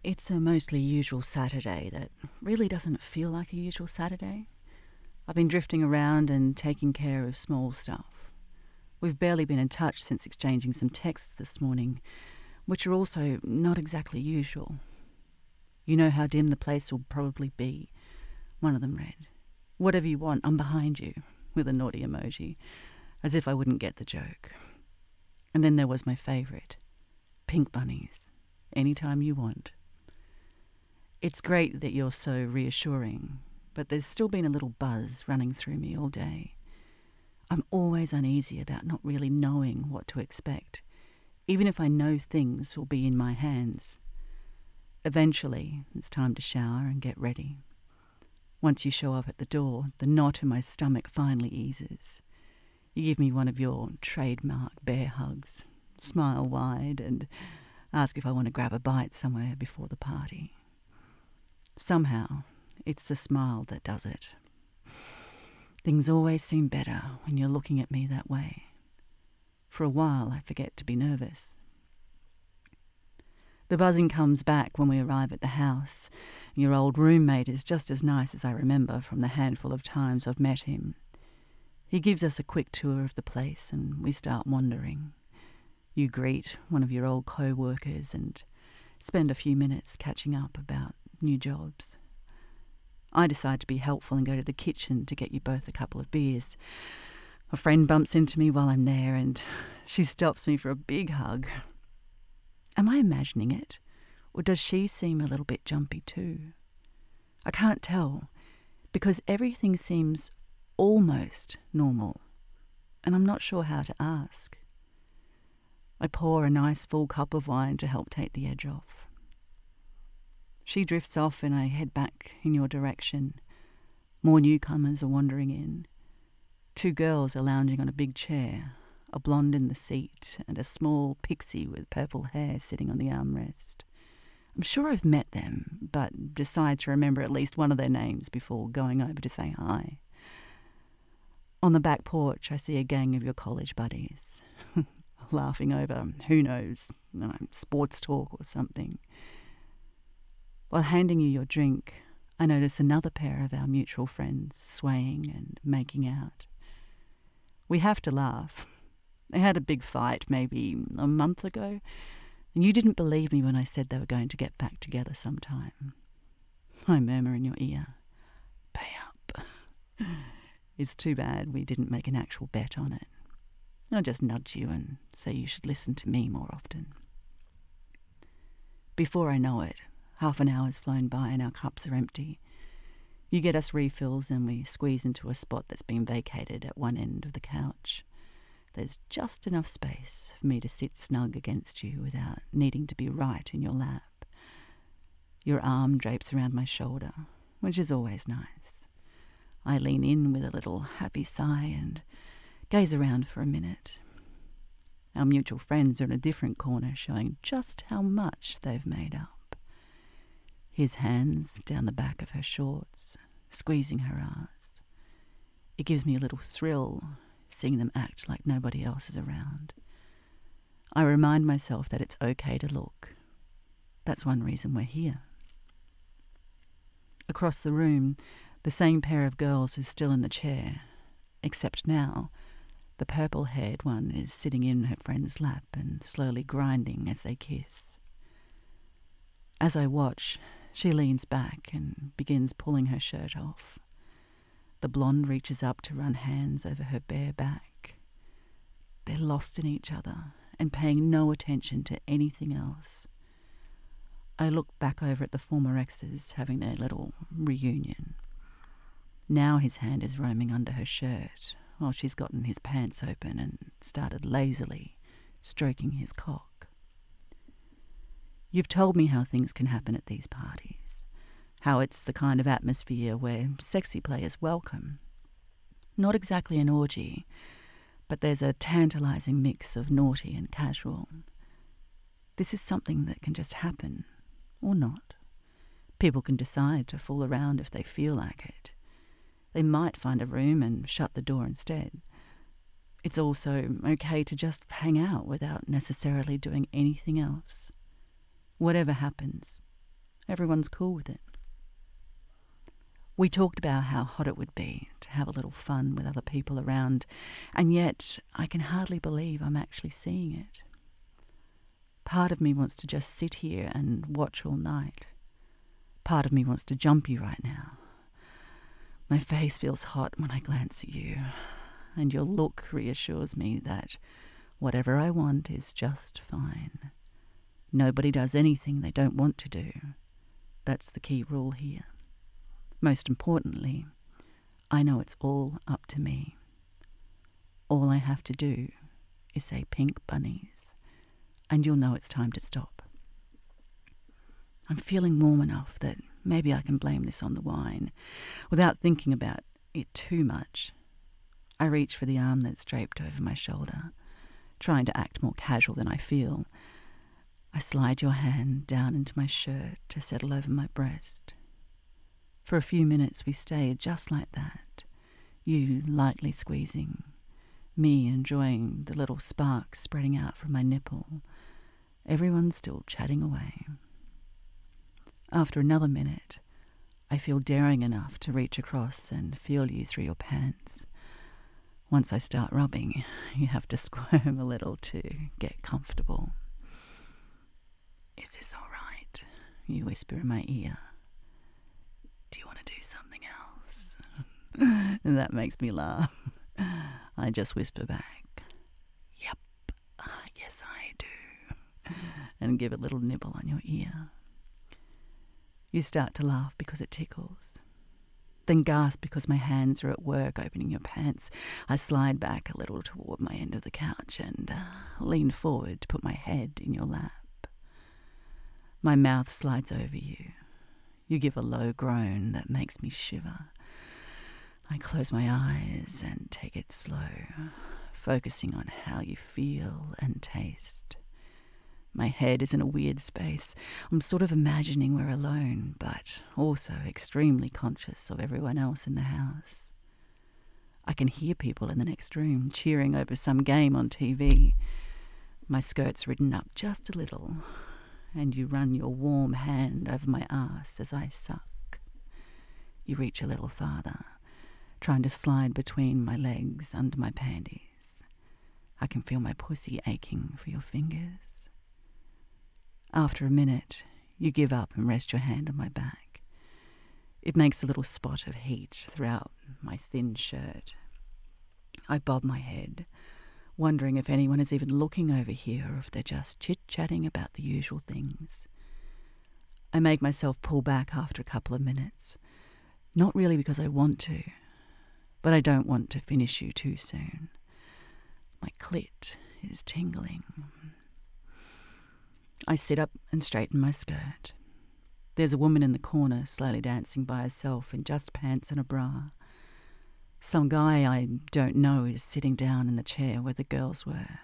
It's a mostly usual Saturday that really doesn't feel like a usual Saturday. I've been drifting around and taking care of small stuff. We've barely been in touch since exchanging some texts this morning, which are also not exactly usual. You know how dim the place will probably be. One of them read, "Whatever you want, I'm behind you," with a naughty emoji, as if I wouldn't get the joke. And then there was my favourite, "Pink bunnies, anytime you want." It's great that you're so reassuring, but there's still been a little buzz running through me all day. I'm always uneasy about not really knowing what to expect, even if I know things will be in my hands. Eventually, it's time to shower and get ready. Once you show up at the door, the knot in my stomach finally eases. You give me one of your trademark bear hugs, smile wide, and ask if I want to grab a bite somewhere before the party. Somehow, it's the smile that does it. Things always seem better when you're looking at me that way. For a while, I forget to be nervous. The buzzing comes back when we arrive at the house. Your old roommate is just as nice as I remember from the handful of times I've met him. He gives us a quick tour of the place and we start wandering. You greet one of your old co-workers and spend a few minutes catching up about new jobs. I decide to be helpful and go to the kitchen to get you both a couple of beers. A friend bumps into me while I'm there and she stops me for a big hug. Am I imagining it? Or does she seem a little bit jumpy too? I can't tell, because everything seems almost normal, and I'm not sure how to ask. I pour a nice full cup of wine to help take the edge off. She drifts off and I head back in your direction. More newcomers are wandering in. 2 girls are lounging on a big chair, a blonde in the seat and a small pixie with purple hair sitting on the armrest. I'm sure I've met them, but decide to remember at least one of their names before going over to say hi. On the back porch, I see a gang of your college buddies, laughing over, who knows, sports talk or something. While handing you your drink, I notice another pair of our mutual friends swaying and making out. We have to laugh. They had a big fight maybe a month ago, and you didn't believe me when I said they were going to get back together sometime. I murmur in your ear, "Pay up." It's too bad we didn't make an actual bet on it. I'll just nudge you and say you should listen to me more often. Before I know it, half an hour's flown by and our cups are empty. You get us refills and we squeeze into a spot that's been vacated at one end of the couch. There's just enough space for me to sit snug against you without needing to be right in your lap. Your arm drapes around my shoulder, which is always nice. I lean in with a little happy sigh and gaze around for a minute. Our mutual friends are in a different corner, showing just how much they've made up. His hands down the back of her shorts, squeezing her arse. It gives me a little thrill, seeing them act like nobody else is around. I remind myself that it's okay to look. That's one reason we're here. Across the room, the same pair of girls is still in the chair, except now, the purple-haired one is sitting in her friend's lap and slowly grinding as they kiss. As I watch, she leans back and begins pulling her shirt off. The blonde reaches up to run hands over her bare back. They're lost in each other and paying no attention to anything else. I look back over at the former exes having their little reunion. Now his hand is roaming under her shirt while she's gotten his pants open and started lazily stroking his cock. You've told me how things can happen at these parties, how it's the kind of atmosphere where sexy play is welcome. Not exactly an orgy, but there's a tantalising mix of naughty and casual. This is something that can just happen, or not. People can decide to fool around if they feel like it. They might find a room and shut the door instead. It's also okay to just hang out without necessarily doing anything else. Whatever happens, Everyone's cool with it. We talked about how hot it would be to have a little fun with other people around, and yet I can hardly believe I'm actually seeing it. Part of me wants to just sit here and watch all night. Part of me wants to jump you right now. My face feels hot when I glance at you, and your look reassures me that whatever I want is just fine. Nobody does anything they don't want to do. That's the key rule here. Most importantly, I know it's all up to me. All I have to do is say pink bunnies, and you'll know it's time to stop. I'm feeling warm enough that maybe I can blame this on the wine, without thinking about it too much. I reach for the arm that's draped over my shoulder, trying to act more casual than I feel. I slide your hand down into my shirt to settle over my breast. For a few minutes we stay just like that, you lightly squeezing, me enjoying the little sparks spreading out from my nipple, everyone still chatting away. After another minute, I feel daring enough to reach across and feel you through your pants. Once I start rubbing, you have to squirm a little to get comfortable. "Is this all right?" you whisper in my ear. "Do you want to do something else?" And that makes me laugh. I just whisper back, "Yep, yes I do," and give a little nibble on your ear. You start to laugh because it tickles, then gasp because my hands are at work opening your pants. I slide back a little toward my end of the couch and lean forward to put my head in your lap. My mouth slides over you. You give a low groan that makes me shiver. I close my eyes and take it slow, focusing on how you feel and taste. My head is in a weird space. I'm sort of imagining we're alone, but also extremely conscious of everyone else in the house. I can hear people in the next room cheering over some game on TV. My skirt's ridden up just a little, and you run your warm hand over my ass as I suck. You reach a little farther, trying to slide between my legs under my panties. I can feel my pussy aching for your fingers. After a minute, you give up and rest your hand on my back. It makes a little spot of heat throughout my thin shirt. I bob my head, wondering if anyone is even looking over here or if they're just chit-chatting about the usual things. I make myself pull back after a couple of minutes, not really because I want to, but I don't want to finish you too soon. My clit is tingling. I sit up and straighten my skirt. There's a woman in the corner slowly dancing by herself in just pants and a bra. Some guy I don't know is sitting down in the chair where the girls were.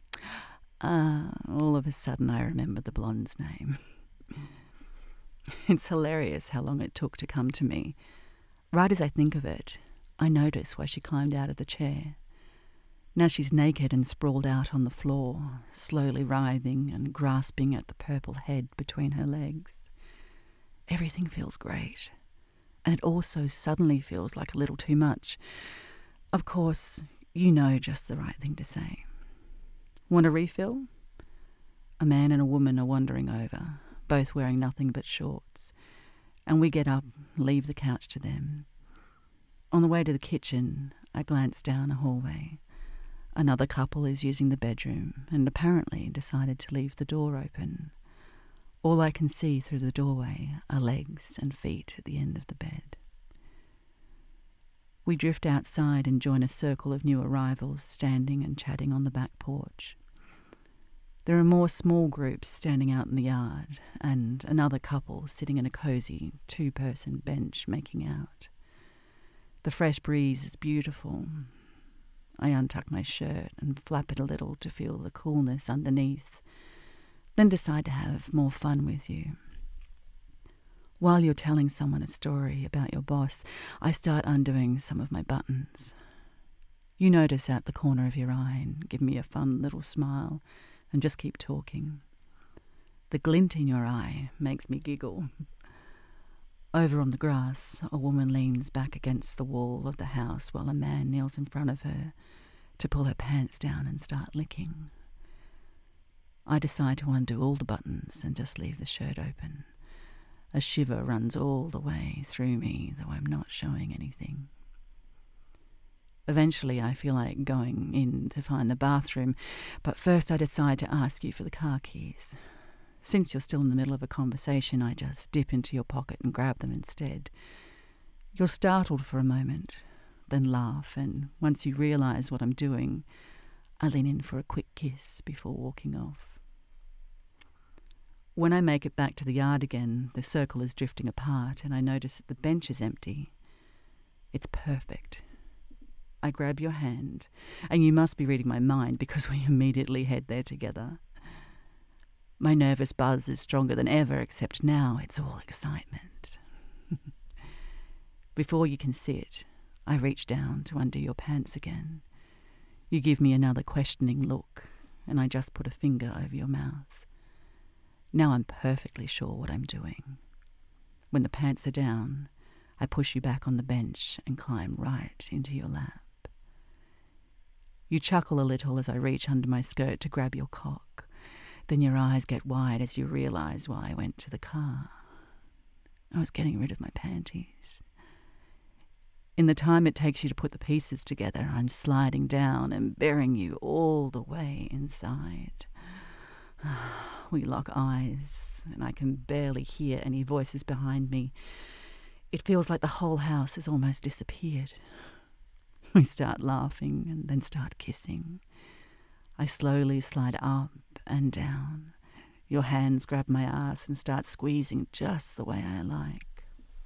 All of a sudden I remember the blonde's name. It's hilarious how long it took to come to me. Right as I think of it, I notice why she climbed out of the chair. Now she's naked and sprawled out on the floor, slowly writhing and grasping at the purple head between her legs. Everything feels great, and it also suddenly feels like a little too much. Of course, you know just the right thing to say. Want a refill? A man and a woman are wandering over, both wearing nothing but shorts, and we get up, leave the couch to them. On the way to the kitchen, I glance down a hallway. Another couple is using the bedroom and apparently decided to leave the door open. All I can see through the doorway are legs and feet at the end of the bed. We drift outside and join a circle of new arrivals standing and chatting on the back porch. There are more small groups standing out in the yard and another couple sitting in a cosy 2-person bench making out. The fresh breeze is beautiful. I untuck my shirt and flap it a little to feel the coolness underneath, then decide to have more fun with you. While you're telling someone a story about your boss, I start undoing some of my buttons. You notice out the corner of your eye and give me a fun little smile and just keep talking. The glint in your eye makes me giggle. Over on the grass, a woman leans back against the wall of the house while a man kneels in front of her to pull her pants down and start licking. I decide to undo all the buttons and just leave the shirt open. A shiver runs all the way through me, though I'm not showing anything. Eventually, I feel like going in to find the bathroom, but first I decide to ask you for the car keys. Since you're still in the middle of a conversation, I just dip into your pocket and grab them instead. You're startled for a moment, then laugh, and once you realise what I'm doing, I lean in for a quick kiss before walking off. When I make it back to the yard again, the circle is drifting apart and I notice that the bench is empty. It's perfect. I grab your hand, and you must be reading my mind because we immediately head there together. My nervous buzz is stronger than ever, except now it's all excitement. Before you can sit, I reach down to undo your pants again. You give me another questioning look, and I just put a finger over your mouth. Now I'm perfectly sure what I'm doing. When the pants are down, I push you back on the bench and climb right into your lap. You chuckle a little as I reach under my skirt to grab your cock. Then your eyes get wide as you realise why I went to the car. I was getting rid of my panties. In the time it takes you to put the pieces together, I'm sliding down and bearing you all the way inside. We lock eyes, and I can barely hear any voices behind me. It feels like the whole house has almost disappeared. We start laughing and then start kissing. I slowly slide up and down. Your hands grab my ass and start squeezing just the way I like.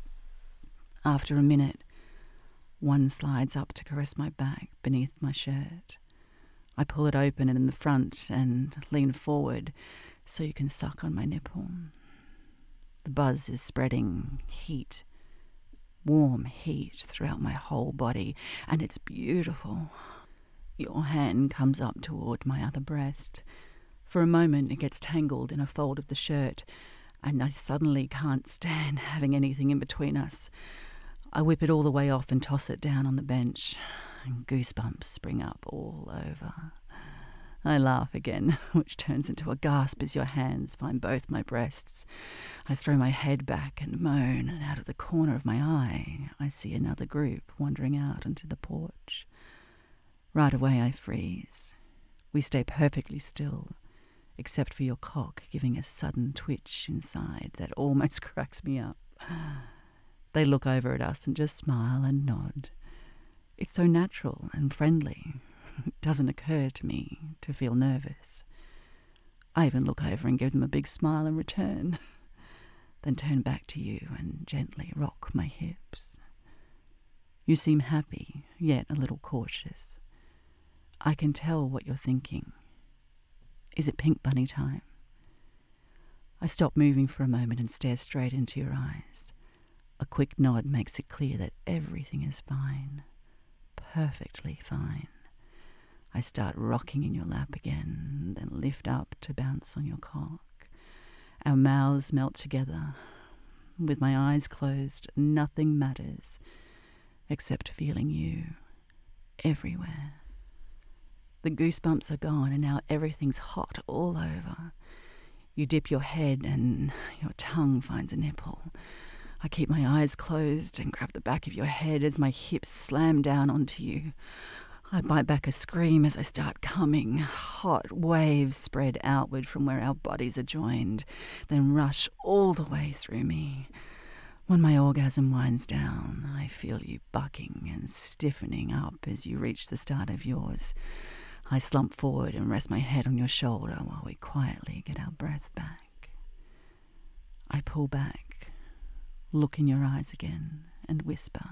After a minute, one slides up to caress my back beneath my shirt. I pull it open and in the front and lean forward so you can suck on my nipple. The buzz is spreading heat, warm heat throughout my whole body, and it's beautiful. Your hand comes up toward my other breast. For a moment it gets tangled in a fold of the shirt, and I suddenly can't stand having anything in between us. I whip it all the way off and toss it down on the bench, and goosebumps spring up all over. I laugh again, which turns into a gasp as your hands find both my breasts. I throw my head back and moan, and out of the corner of my eye, I see another group wandering out onto the porch. Right away I freeze. We stay perfectly still, except for your cock giving a sudden twitch inside that almost cracks me up. They look over at us and just smile and nod. It's so natural and friendly. It doesn't occur to me to feel nervous. I even look over and give them a big smile in return, then turn back to you and gently rock my hips. You seem happy, yet a little cautious. I can tell what you're thinking. Is it pink bunny time? I stop moving for a moment and stare straight into your eyes. A quick nod makes it clear that everything is fine. Perfectly fine. I start rocking in your lap again, then lift up to bounce on your cock. Our mouths melt together. With my eyes closed, nothing matters except feeling you everywhere. The goosebumps are gone and now everything's hot all over. You dip your head and your tongue finds a nipple. I keep my eyes closed and grab the back of your head as my hips slam down onto you. I bite back a scream as I start coming. Hot waves spread outward from where our bodies are joined, then rush all the way through me. When my orgasm winds down, I feel you bucking and stiffening up as you reach the start of yours. I slump forward and rest my head on your shoulder while we quietly get our breath back. I pull back, look in your eyes again, and whisper,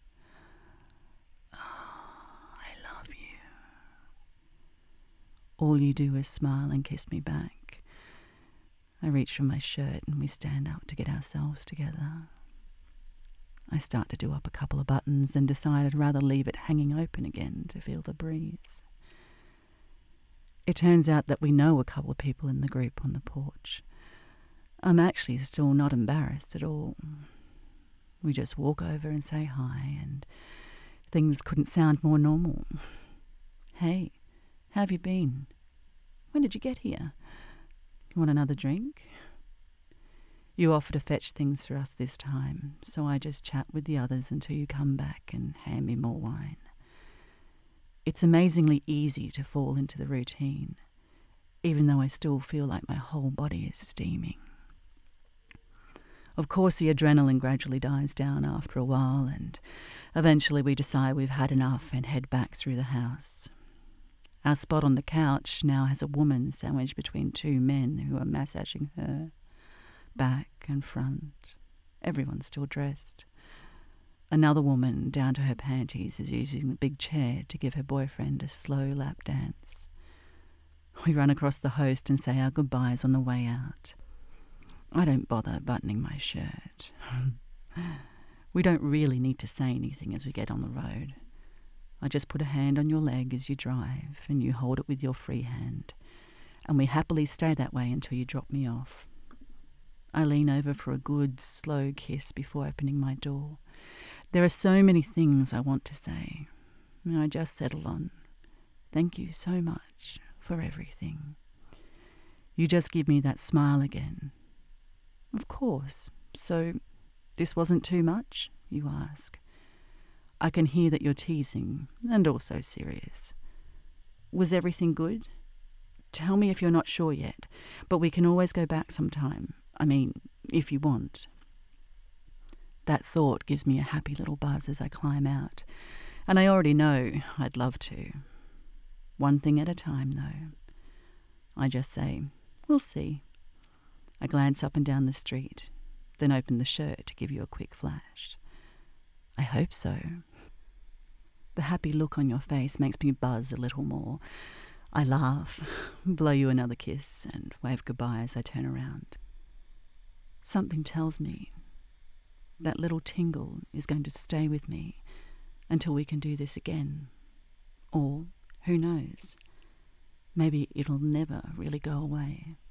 all you do is smile and kiss me back. I reach for my shirt and we stand up to get ourselves together. I start to do up a couple of buttons, then decide I'd rather leave it hanging open again to feel the breeze. It turns out that we know a couple of people in the group on the porch. I'm actually still not embarrassed at all. We just walk over and say hi, and things couldn't sound more normal. Hey, how have you been? When did you get here? You want another drink? You offer to fetch things for us this time, so I just chat with the others until you come back and hand me more wine. It's amazingly easy to fall into the routine, even though I still feel like my whole body is steaming. Of course, the adrenaline gradually dies down after a while, and eventually we decide we've had enough and head back through the house. Our spot on the couch now has a woman sandwiched between two men who are massaging her, back and front. Everyone's still dressed. Another woman, down to her panties, is using the big chair to give her boyfriend a slow lap dance. We run across the host and say our goodbyes on the way out. I don't bother buttoning my shirt. We don't really need to say anything as we get on the road. I just put a hand on your leg as you drive, and you hold it with your free hand, and we happily stay that way until you drop me off. I lean over for a good, slow kiss before opening my door. There are so many things I want to say. I just settle on, thank you so much for everything. You just give me that smile again. Of course. So, this wasn't too much, you ask. I can hear that you're teasing, and also serious. Was everything good? Tell me if you're not sure yet, but we can always go back sometime. I mean, if you want. That thought gives me a happy little buzz as I climb out, and I already know I'd love to. One thing at a time, though. I just say, we'll see. I glance up and down the street, then open the shirt to give you a quick flash. I hope so. The happy look on your face makes me buzz a little more. I laugh, blow you another kiss, and wave goodbye as I turn around. Something tells me that little tingle is going to stay with me until we can do this again. Or, who knows, maybe it'll never really go away.